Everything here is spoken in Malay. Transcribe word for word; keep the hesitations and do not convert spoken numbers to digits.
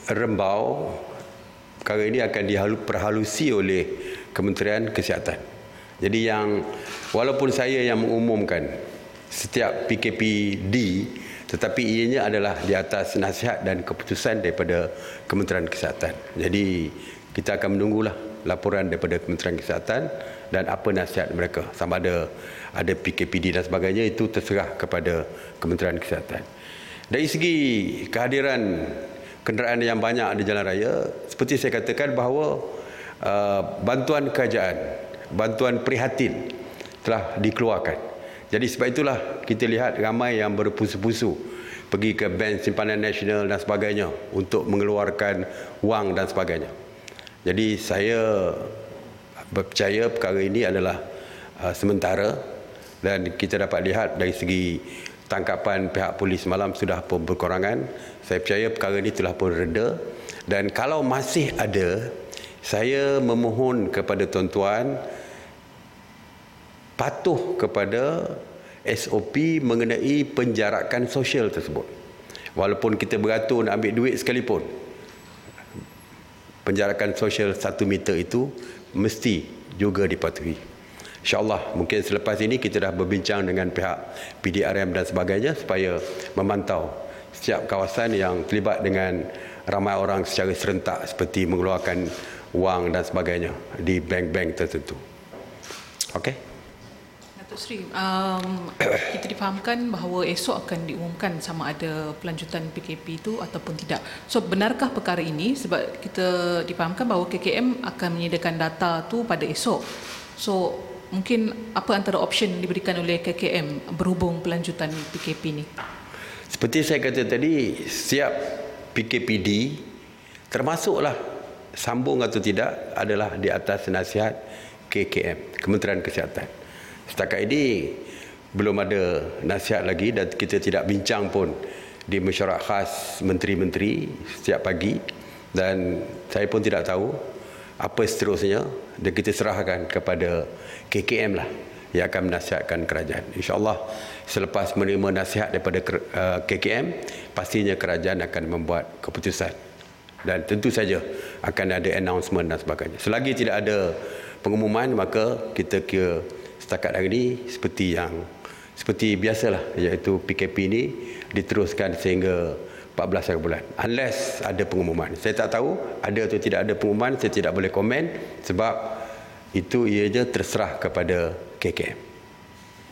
Rembau, perkara ini akan diperhalusi oleh Kementerian Kesihatan. Jadi yang walaupun saya yang mengumumkan setiap P K P D, tetapi ianya adalah di atas nasihat dan keputusan daripada Kementerian Kesihatan. Jadi kita akan menunggulah laporan daripada Kementerian Kesihatan dan apa nasihat mereka. Sama ada ada P K P D dan sebagainya, itu terserah kepada Kementerian Kesihatan. Dari segi kehadiran kenderaan yang banyak di jalan raya, seperti saya katakan bahawa uh, bantuan kerajaan, bantuan prihatin telah dikeluarkan. Jadi sebab itulah kita lihat ramai yang berpusu-pusu pergi ke Bank Simpanan Nasional dan sebagainya untuk mengeluarkan wang dan sebagainya. Jadi saya percaya perkara ini adalah uh, sementara, dan kita dapat lihat dari segi tangkapan pihak polis malam sudah pun berkurangan. Saya percaya perkara ini telah pun reda, dan kalau masih ada, saya memohon kepada tuan-tuan patuh kepada S O P mengenai penjarakan sosial tersebut. Walaupun kita beratur nak ambil duit sekalipun, penjarakan sosial satu meter itu mesti juga dipatuhi. InsyaAllah mungkin selepas ini kita dah berbincang dengan pihak P D R M dan sebagainya supaya memantau setiap kawasan yang terlibat dengan ramai orang secara serentak seperti mengeluarkan wang dan sebagainya di bank-bank tertentu. Okey. Datuk Seri, um, kita difahamkan bahawa esok akan diumumkan sama ada pelanjutan P K P itu ataupun tidak. So benarkah perkara ini? Sebab kita difahamkan bahawa K K M akan menyediakan data tu pada esok. So mungkin apa antara option diberikan oleh K K M berhubung pelanjutan P K P ini? Seperti saya kata tadi, setiap P K P D termasuklah sambung atau tidak adalah di atas nasihat K K M, Kementerian Kesihatan. Setakat ini belum ada nasihat lagi dan kita tidak bincang pun di mesyuarat khas menteri-menteri setiap pagi, dan saya pun tidak tahu apa seterusnya, dan kita serahkan kepada K K M lah yang akan menasihatkan kerajaan. InsyaAllah selepas menerima nasihat daripada K K M, pastinya kerajaan akan membuat keputusan, dan tentu saja akan ada announcement dan sebagainya. Selagi tidak ada pengumuman, maka kita kira setakat hari ini seperti yang seperti biasalah, iaitu P K P ini diteruskan sehingga empat belas hari bulan, unless ada pengumuman. Saya tak tahu ada atau tidak ada pengumuman, saya tidak boleh komen sebab itu ianya terserah kepada K K M.